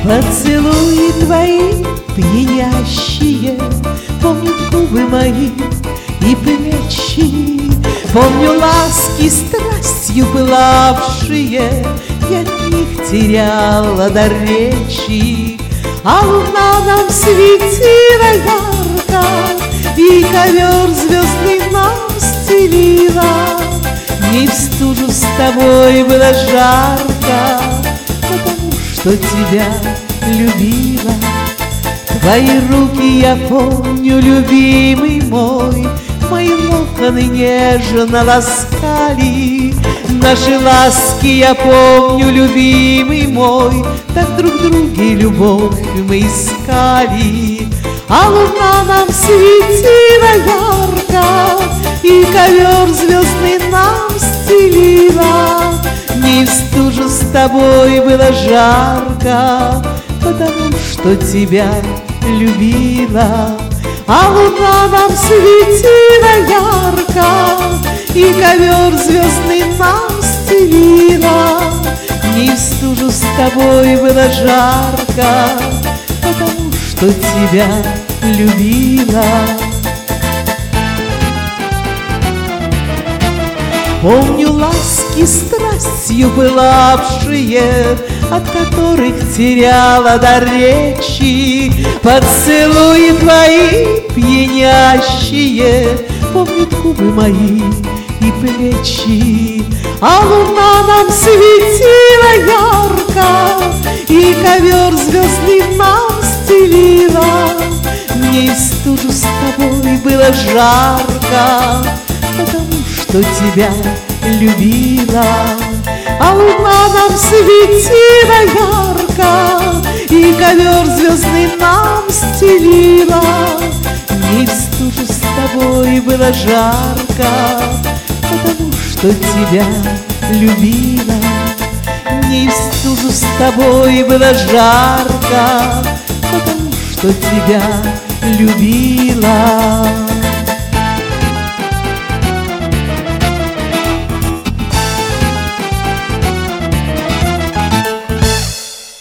Поцелуи твои пьянящие помнят губы мои и плечи. Помню ласки страстью пылавшие, я от них теряла дар речи. А луна нам светила ярко, и ковер звездный нам стелила. Мне в стужу с тобой было жарко, потому что тебя любила. Твои руки я помню, любимый мой, мои локоны нежно ласкали. Наши ласки я помню, любимый мой, так друг друге любовь мы искали. А луна нам светила ярко, и ковер звездный нам стелила. Мне в стужу с тобой было жарко, потому что тебя любила. А луна нам светила ярко, и ковер звездный нам стелила. Мне в стужу с тобой было жарко, потому что тебя любила. Помню ласки страстью пылавшие, от которых теряла дар речи. Поцелуи твои пьянящие помнят губы мои и плечи. А луна нам светила ярко, и ковер звездный нам стелила. Мне в стужу с тобой было жарко, потому что тебя любила. А луна нам светила ярко, и ковер звездный нам стелила. Мне в стужу с тобой было жарко, потому что тебя любила. Мне в стужу с тобой было жарко, потому что тебя любила.